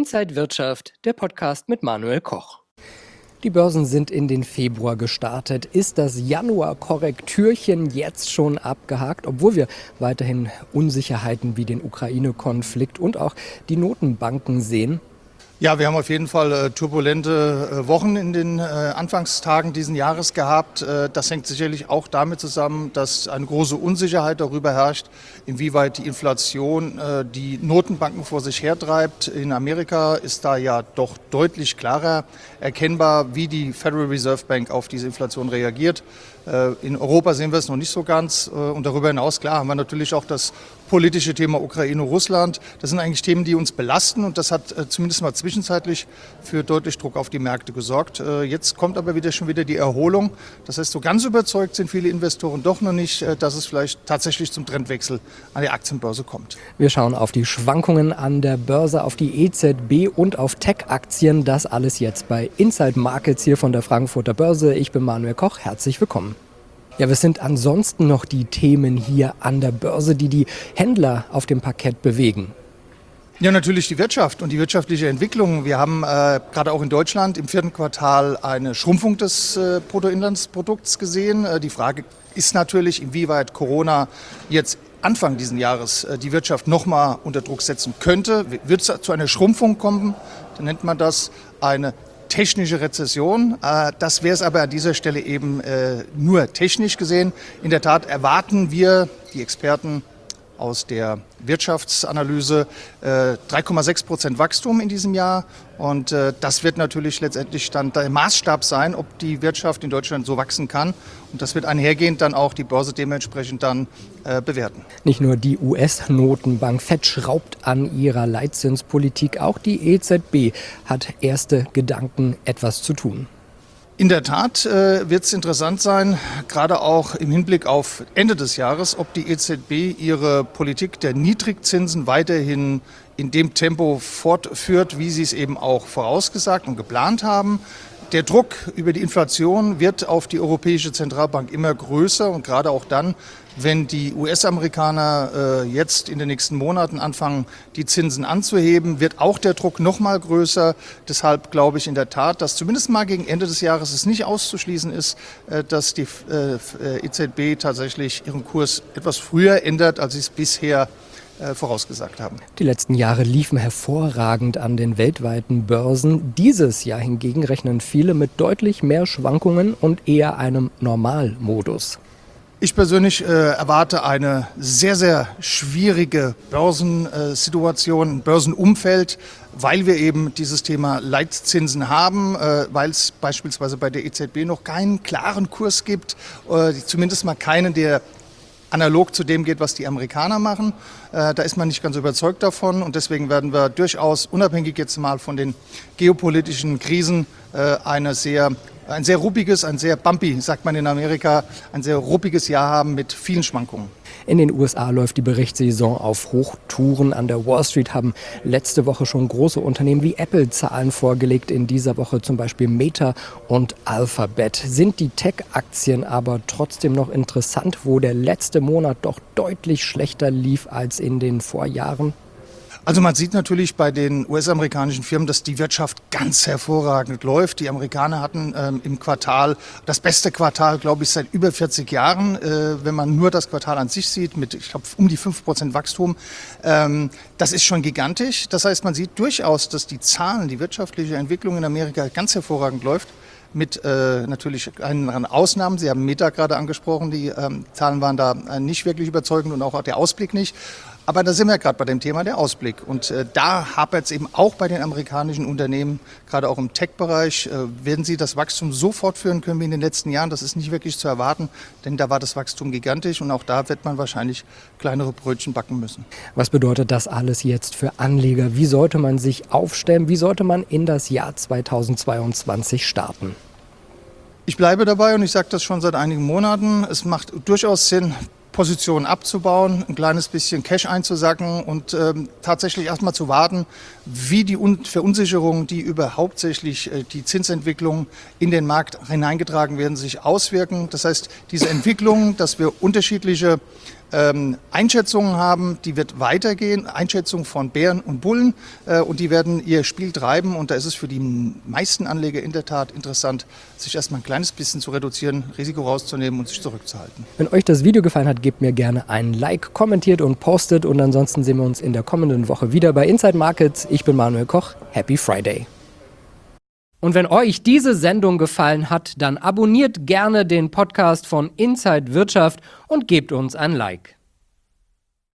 Inside Wirtschaft, der Podcast mit Manuel Koch. Die Börsen sind in den Februar gestartet. Ist das Januar-Korrektürchen jetzt schon abgehakt, obwohl wir weiterhin Unsicherheiten wie den Ukraine-Konflikt und auch die Notenbanken sehen? Ja, wir haben auf jeden Fall turbulente Wochen in den Anfangstagen diesen Jahres gehabt. Das hängt sicherlich auch damit zusammen, dass eine große Unsicherheit darüber herrscht, inwieweit die Inflation die Notenbanken vor sich hertreibt. In Amerika ist da ja doch deutlich klarer erkennbar, wie die Federal Reserve Bank auf diese Inflation reagiert. In Europa sehen wir es noch nicht so ganz. Und darüber hinaus, klar, haben wir natürlich auch das politische Thema Ukraine-Russland. Das sind eigentlich Themen, die uns belasten. Und das hat zumindest mal zwischenzeitlich für deutlich Druck auf die Märkte gesorgt. Jetzt kommt aber schon wieder die Erholung. Das heißt, so ganz überzeugt sind viele Investoren doch noch nicht, dass es vielleicht tatsächlich zum Trendwechsel an der Aktienbörse kommt. Wir schauen auf die Schwankungen an der Börse, auf die EZB und auf Tech-Aktien. Das alles jetzt bei Inside Markets hier von der Frankfurter Börse. Ich bin Manuel Koch. Herzlich willkommen. Ja, was sind ansonsten noch die Themen hier an der Börse, die die Händler auf dem Parkett bewegen? Ja, natürlich die Wirtschaft und die wirtschaftliche Entwicklung. Wir haben gerade auch in Deutschland im 4. Quartal eine Schrumpfung des Bruttoinlandsprodukts gesehen. Die Frage ist natürlich, inwieweit Corona jetzt Anfang dieses Jahres die Wirtschaft nochmal unter Druck setzen könnte. Wird es zu einer Schrumpfung kommen, dann nennt man das eine technische Rezession. Das wäre es aber an dieser Stelle eben nur technisch gesehen. In der Tat erwarten wir, die Experten aus der Wirtschaftsanalyse, 3,6% Wachstum in diesem Jahr. Und das wird natürlich letztendlich dann der Maßstab sein, ob die Wirtschaft in Deutschland so wachsen kann. Und das wird einhergehend dann auch die Börse dementsprechend dann bewerten. Nicht nur die US-Notenbank FED schraubt an ihrer Leitzinspolitik, auch die EZB hat erste Gedanken, etwas zu tun. In der Tat wird es interessant sein, gerade auch im Hinblick auf Ende des Jahres, ob die EZB ihre Politik der Niedrigzinsen weiterhin in dem Tempo fortführt, wie sie es eben auch vorausgesagt und geplant haben. Der Druck über die Inflation wird auf die Europäische Zentralbank immer größer und gerade auch dann, wenn die US-Amerikaner jetzt in den nächsten Monaten anfangen, die Zinsen anzuheben, wird auch der Druck noch mal größer. Deshalb glaube ich in der Tat, dass zumindest mal gegen Ende des Jahres es nicht auszuschließen ist, dass die EZB tatsächlich ihren Kurs etwas früher ändert, als sie es bisher vorausgesagt haben. Die letzten Jahre liefen hervorragend an den weltweiten Börsen. Dieses Jahr hingegen rechnen viele mit deutlich mehr Schwankungen und eher einem Normalmodus. Ich persönlich erwarte eine sehr, sehr schwierige Börsensituation, Börsenumfeld, weil wir eben dieses Thema Leitzinsen haben, weil es beispielsweise bei der EZB noch keinen klaren Kurs gibt, zumindest mal keinen, der analog zu dem geht, was die Amerikaner machen. Da ist man nicht ganz überzeugt davon und deswegen werden wir durchaus, unabhängig jetzt mal von den geopolitischen Krisen, ein sehr ruppiges, ein sehr bumpy, sagt man in Amerika, ein sehr ruppiges Jahr haben mit vielen Schwankungen. In den USA läuft die Berichtssaison auf Hochtouren. An der Wall Street haben letzte Woche schon große Unternehmen wie Apple Zahlen vorgelegt. In dieser Woche zum Beispiel Meta und Alphabet. Sind die Tech-Aktien aber trotzdem noch interessant, wo der letzte Monat doch deutlich schlechter lief als in den Vorjahren? Also man sieht natürlich bei den US-amerikanischen Firmen, dass die Wirtschaft ganz hervorragend läuft. Die Amerikaner hatten im Quartal das beste Quartal, glaube ich, seit über 40 Jahren, wenn man nur das Quartal an sich sieht, mit, ich glaube, um die 5% Wachstum. Das ist schon gigantisch. Das heißt, man sieht durchaus, dass die Zahlen, die wirtschaftliche Entwicklung in Amerika ganz hervorragend läuft. Mit natürlich anderen Ausnahmen. Sie haben Meta gerade angesprochen, die Zahlen waren da nicht wirklich überzeugend und auch der Ausblick nicht. Aber da sind wir gerade bei dem Thema der Ausblick. Und da hapert es eben auch bei den amerikanischen Unternehmen, gerade auch im Tech-Bereich. Werden sie das Wachstum so fortführen können wie in den letzten Jahren? Das ist nicht wirklich zu erwarten, denn da war das Wachstum gigantisch und auch da wird man wahrscheinlich kleinere Brötchen backen müssen. Was bedeutet das alles jetzt für Anleger? Wie sollte man sich aufstellen? Wie sollte man in das Jahr 2022 starten? Ich bleibe dabei und ich sage das schon seit einigen Monaten. Es macht durchaus Sinn, Positionen abzubauen, ein kleines bisschen Cash einzusacken und tatsächlich erstmal zu warten, wie die Verunsicherungen, die über hauptsächlich die Zinsentwicklung in den Markt hineingetragen werden, sich auswirken. Das heißt, diese Entwicklung, dass wir unterschiedliche Einschätzungen haben, die wird weitergehen, Einschätzungen von Bären und Bullen und die werden ihr Spiel treiben und da ist es für die meisten Anleger in der Tat interessant, sich erstmal ein kleines bisschen zu reduzieren, Risiko rauszunehmen und sich zurückzuhalten. Wenn euch das Video gefallen hat, gebt mir gerne ein Like, kommentiert und postet und ansonsten sehen wir uns in der kommenden Woche wieder bei Inside Markets. Ich bin Manuel Koch, Happy Friday! Und wenn euch diese Sendung gefallen hat, dann abonniert gerne den Podcast von Inside Wirtschaft und gebt uns ein Like.